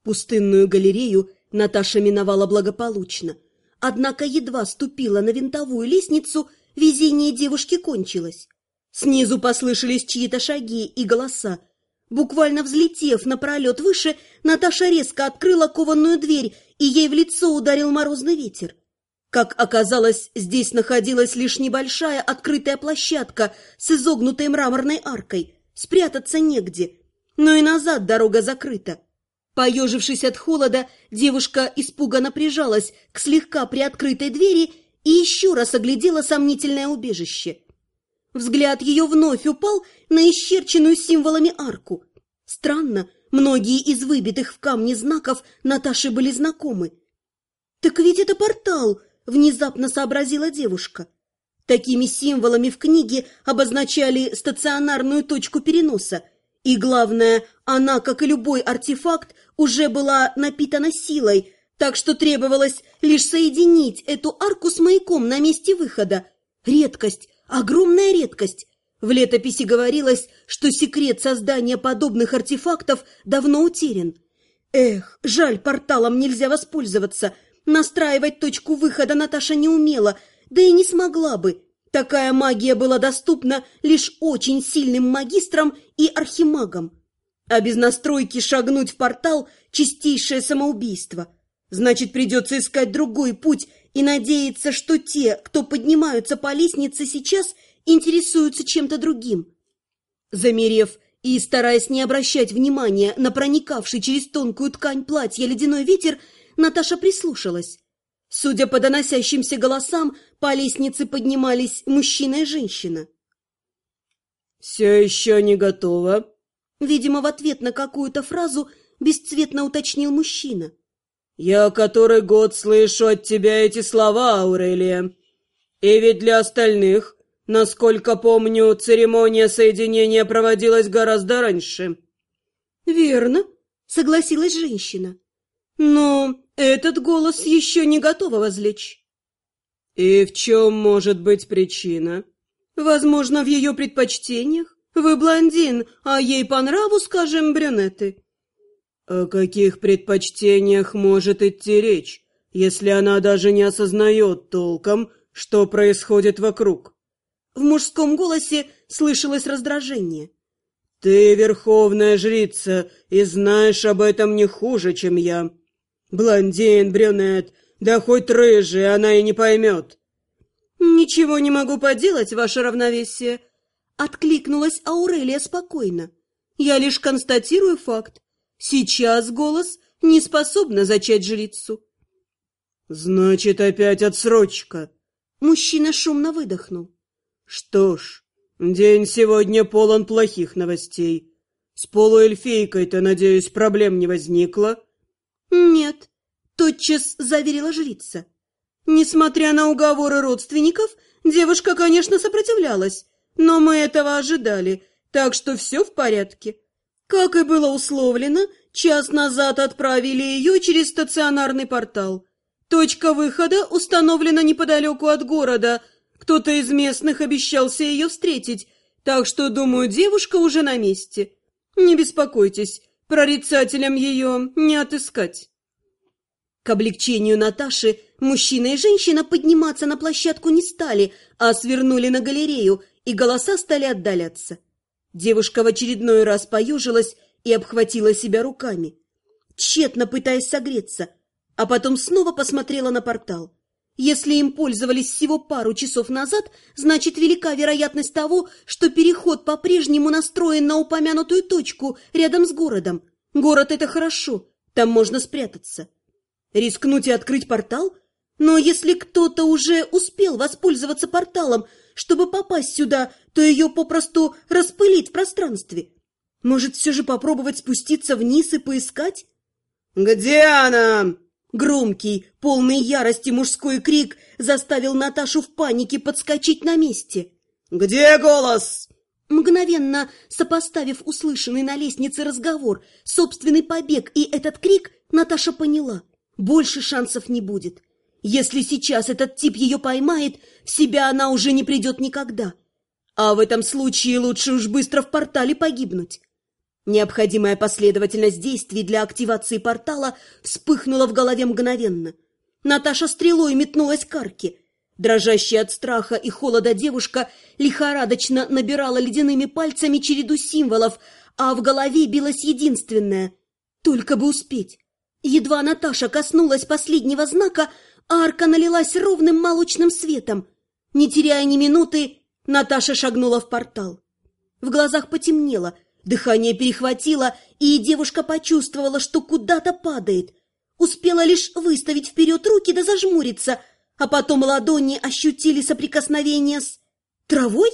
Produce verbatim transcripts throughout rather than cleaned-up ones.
Пустынную галерею Наташа миновала благополучно. Однако едва ступила на винтовую лестницу, везение девушки кончилось. Снизу послышались чьи-то шаги и голоса. Буквально взлетев на пролет выше, Наташа резко открыла кованую дверь, и ей в лицо ударил морозный ветер. Как оказалось, здесь находилась лишь небольшая открытая площадка с изогнутой мраморной аркой. Спрятаться негде, но и назад дорога закрыта. Поежившись от холода, девушка испуганно прижалась к слегка приоткрытой двери и еще раз оглядела сомнительное убежище. Взгляд ее вновь упал на исчерченную символами арку. Странно, многие из выбитых в камне знаков Наташе были знакомы. «Так ведь это портал!» — внезапно сообразила девушка. Такими символами в книге обозначали стационарную точку переноса. И главное, она, как и любой артефакт, уже была напитана силой, так что требовалось лишь соединить эту арку с маяком на месте выхода. Редкость, огромная редкость. В летописи говорилось, что секрет создания подобных артефактов давно утерян. Эх, жаль, порталом нельзя воспользоваться. Настраивать точку выхода Наташа не умела, да и не смогла бы. Такая магия была доступна лишь очень сильным магистрам и архимагам. А без настройки шагнуть в портал – чистейшее самоубийство. Значит, придется искать другой путь и надеяться, что те, кто поднимаются по лестнице сейчас, интересуются чем-то другим. Замерев и стараясь не обращать внимания на проникавший через тонкую ткань платья ледяной ветер, Наташа прислушалась. Судя по доносящимся голосам, по лестнице поднимались мужчина и женщина. «Все еще не готово?» Видимо, в ответ на какую-то фразу бесцветно уточнил мужчина. «Я который год слышу от тебя эти слова, Аурелия. И ведь для остальных, насколько помню, церемония соединения проводилась гораздо раньше». «Верно», — согласилась женщина. «Но этот голос еще не готова возлечь». «И в чем может быть причина?» «Возможно, в ее предпочтениях. Вы блондин, а ей по нраву, скажем, брюнеты». «О каких предпочтениях может идти речь, если она даже не осознает толком, что происходит вокруг?» В мужском голосе слышалось раздражение. «Ты верховная жрица и знаешь об этом не хуже, чем я. Блондин, брюнет, да хоть рыжий, она и не поймет». «Ничего не могу поделать, ваше равновесие», — откликнулась Аурелия спокойно. «Я лишь констатирую факт. Сейчас голос не способна зачать жрицу». «Значит, опять отсрочка». Мужчина шумно выдохнул. «Что ж, день сегодня полон плохих новостей. С полуэльфийкой-то, надеюсь, проблем не возникло?» «Нет», — тотчас заверила жрица. Несмотря на уговоры родственников, девушка, конечно, сопротивлялась, но мы этого ожидали, так что все в порядке. Как и было условлено, час назад отправили ее через стационарный портал. Точка выхода установлена неподалеку от города. Кто-то из местных обещался ее встретить, так что, думаю, девушка уже на месте. Не беспокойтесь, прорицателям ее не отыскать». К облегчению Наташи мужчина и женщина подниматься на площадку не стали, а свернули на галерею, и голоса стали отдаляться. Девушка в очередной раз поежилась и обхватила себя руками, тщетно пытаясь согреться, а потом снова посмотрела на портал. Если им пользовались всего пару часов назад, значит, велика вероятность того, что переход по-прежнему настроен на упомянутую точку рядом с городом. Город — это хорошо, там можно спрятаться. Рискнуть и открыть портал? Но если кто-то уже успел воспользоваться порталом, чтобы попасть сюда, то ее попросту распылит в пространстве. Может, все же попробовать спуститься вниз и поискать? «Где она?» Громкий, полный ярости мужской крик заставил Наташу в панике подскочить на месте. «Где голос?» Мгновенно сопоставив услышанный на лестнице разговор, собственный побег и этот крик, Наташа поняла – больше шансов не будет. Если сейчас этот тип ее поймает, в себя она уже не придет никогда. А в этом случае лучше уж быстро в портале погибнуть. Необходимая последовательность действий для активации портала вспыхнула в голове мгновенно. Наташа стрелой метнулась к арке. Дрожащая от страха и холода девушка лихорадочно набирала ледяными пальцами череду символов, а в голове билось единственное — только бы успеть. Едва Наташа коснулась последнего знака, арка налилась ровным молочным светом. Не теряя ни минуты, Наташа шагнула в портал. В глазах потемнело, дыхание перехватило, и девушка почувствовала, что куда-то падает. Успела лишь выставить вперед руки да зажмуриться, а потом ладони ощутили соприкосновение с травой.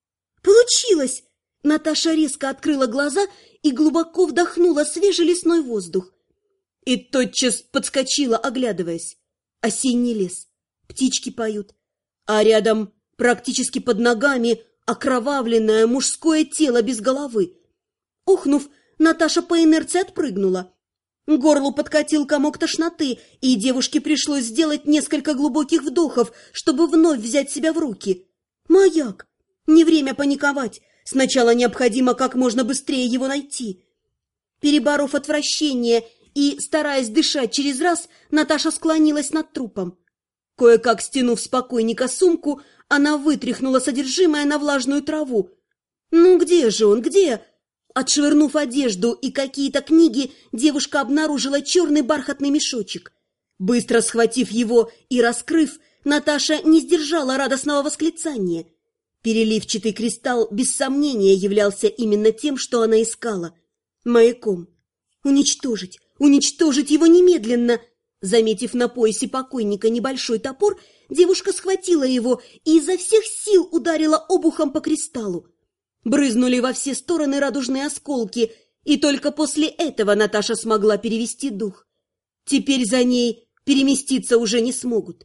Получилось! Наташа резко открыла глаза и глубоко вдохнула свежий лесной воздух. И тотчас подскочила, оглядываясь. Осенний лес, птички поют, а рядом, практически под ногами, окровавленное мужское тело без головы. Ухнув, Наташа по инерции отпрыгнула. К горлу подкатил комок тошноты, и девушке пришлось сделать несколько глубоких вдохов, чтобы вновь взять себя в руки. Маяк! Не время паниковать. Сначала необходимо как можно быстрее его найти. Переборов отвращение и, стараясь дышать через раз, Наташа склонилась над трупом. Кое-как стянув с покойника сумку, она вытряхнула содержимое на влажную траву. Ну где же он, где? Отшвырнув одежду и какие-то книги, девушка обнаружила черный бархатный мешочек. Быстро схватив его и раскрыв, Наташа не сдержала радостного восклицания. Переливчатый кристалл без сомнения являлся именно тем, что она искала — маяком. Уничтожить, уничтожить его немедленно! Заметив на поясе покойника небольшой топор, девушка схватила его и изо всех сил ударила обухом по кристаллу. Брызнули во все стороны радужные осколки, и только после этого Наташа смогла перевести дух. Теперь за ней переместиться уже не смогут.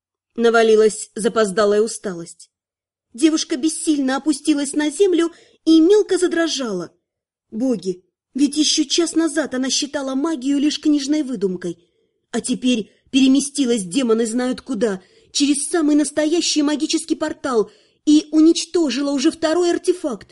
Навалилась запоздалая усталость. Девушка бессильно опустилась на землю и мелко задрожала. Боги, ведь еще час назад она считала магию лишь книжной выдумкой, а теперь переместилась демоны знают куда, через самый настоящий магический портал, и уничтожила уже второй артефакт.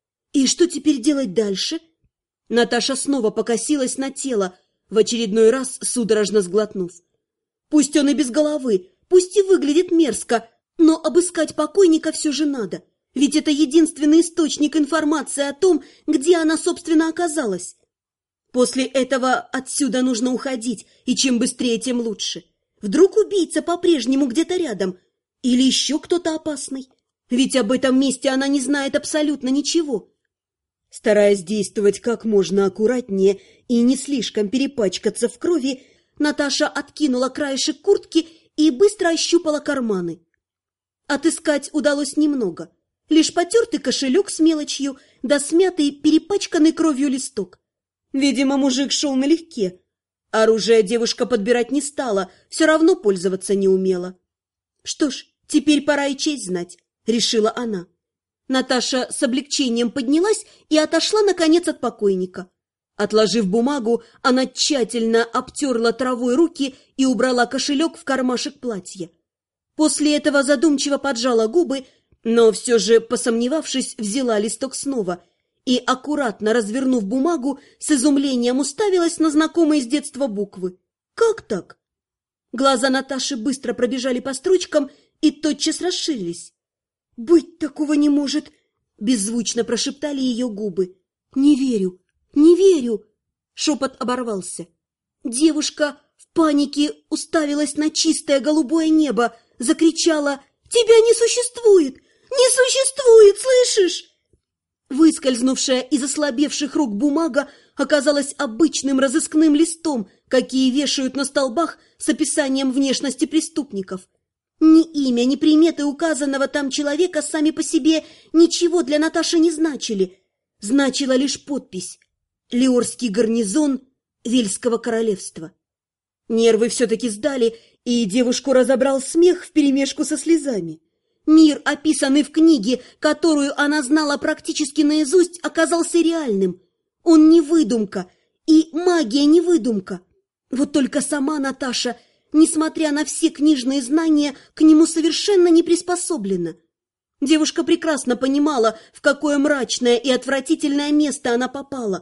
И что теперь делать дальше? Наташа снова покосилась на тело, в очередной раз судорожно сглотнув. Пусть он и без головы, пусть и выглядит мерзко, но обыскать покойника все же надо, ведь это единственный источник информации о том, где она, собственно, оказалась. После этого отсюда нужно уходить, и чем быстрее, тем лучше. Вдруг убийца по-прежнему где-то рядом, или еще кто-то опасный, ведь об этом месте она не знает абсолютно ничего. Стараясь действовать как можно аккуратнее и не слишком перепачкаться в крови, Наташа откинула краешек куртки и быстро ощупала карманы. Отыскать удалось немного. Лишь потертый кошелек с мелочью, да смятый, перепачканный кровью листок. Видимо, мужик шел налегке. Оружие девушка подбирать не стала, все равно пользоваться не умела. Что ж, теперь пора и честь знать, решила она. Наташа с облегчением поднялась и отошла, наконец, от покойника. Отложив бумагу, она тщательно обтерла травой руки и убрала кошелек в кармашек платья. После этого задумчиво поджала губы, но все же, посомневавшись, взяла листок снова и, аккуратно развернув бумагу, с изумлением уставилась на знакомые с детства буквы. Как так? Глаза Наташи быстро пробежали по строчкам и тотчас расширились. «Быть такого не может!» — беззвучно прошептали ее губы. «Не верю, не верю!» — шепот оборвался. Девушка в панике уставилась на чистое голубое небо, закричала: «Тебя не существует! Не существует, слышишь?» Выскользнувшая из ослабевших рук бумага оказалась обычным разыскным листом, какие вешают на столбах с описанием внешности преступников. Ни имя, ни приметы указанного там человека сами по себе ничего для Наташи не значили. Значила лишь подпись: «Лиорский гарнизон Вельского королевства». Нервы все-таки сдали, и девушку разобрал смех вперемешку со слезами. Мир, описанный в книге, которую она знала практически наизусть, оказался реальным. Он не выдумка, и магия не выдумка. Вот только сама Наташа, несмотря на все книжные знания, к нему совершенно не приспособлена. Девушка прекрасно понимала, в какое мрачное и отвратительное место она попала,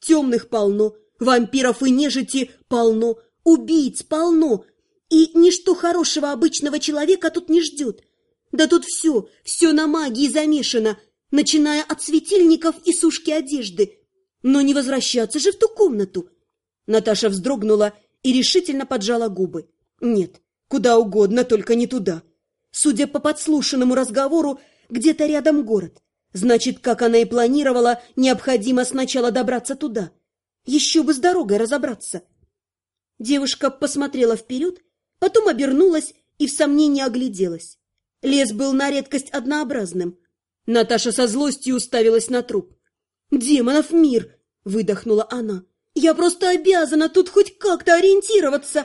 Темных полно, вампиров и нежити полно, убийц полно, и ничто хорошего обычного человека тут не ждет. Да тут все, все на магии замешано, начиная от светильников и сушки одежды. Но не возвращаться же в ту комнату. Наташа вздрогнула и решительно поджала губы. Нет, куда угодно, только не туда. Судя по подслушанному разговору, где-то рядом город. Значит, как она и планировала, необходимо сначала добраться туда. Еще бы с дорогой разобраться. Девушка посмотрела вперед, потом обернулась и в сомнении огляделась. Лес был на редкость однообразным. Наташа со злостью уставилась на труп. «Демонов мир!» — выдохнула она. «Я просто обязана тут хоть как-то ориентироваться!»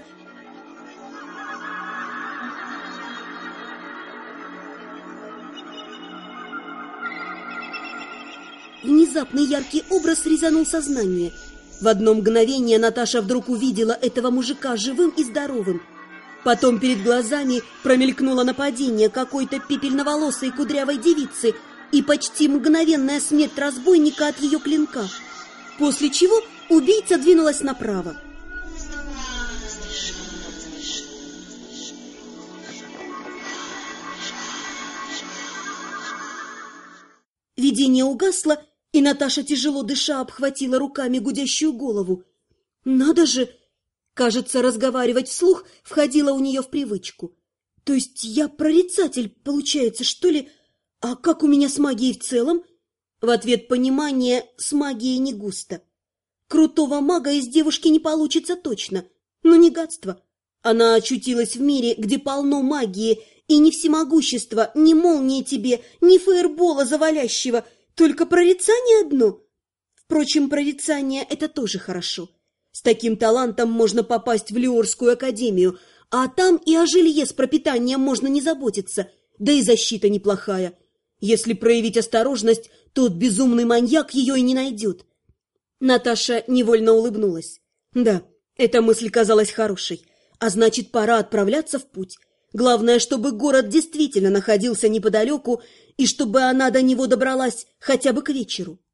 Внезапный яркий образ резанул сознание. В одно мгновение Наташа вдруг увидела этого мужика живым и здоровым. Потом перед глазами промелькнуло нападение какой-то пепельноволосой кудрявой девицы и почти мгновенная смерть разбойника от ее клинка. После чего убийца двинулась направо. Видение угасло, и Наташа, тяжело дыша, обхватила руками гудящую голову. «Надо же!» Кажется, разговаривать вслух входило у нее в привычку. «То есть я прорицатель, получается, что ли? А как у меня с магией в целом?» В ответ понимание: с магией не густо. Крутого мага из девушки не получится точно, но не гадство. Она очутилась в мире, где полно магии, и ни всемогущества, ни молнии тебе, ни фаербола завалящего, только прорицание одно. Впрочем, прорицание – это тоже хорошо. С таким талантом можно попасть в Лиорскую академию, а там и о жилье с пропитанием можно не заботиться, да и защита неплохая. Если проявить осторожность, тот безумный маньяк ее и не найдет. Наташа невольно улыбнулась. Да, эта мысль казалась хорошей, а значит, пора отправляться в путь. Главное, чтобы город действительно находился неподалеку, и чтобы она до него добралась хотя бы к вечеру.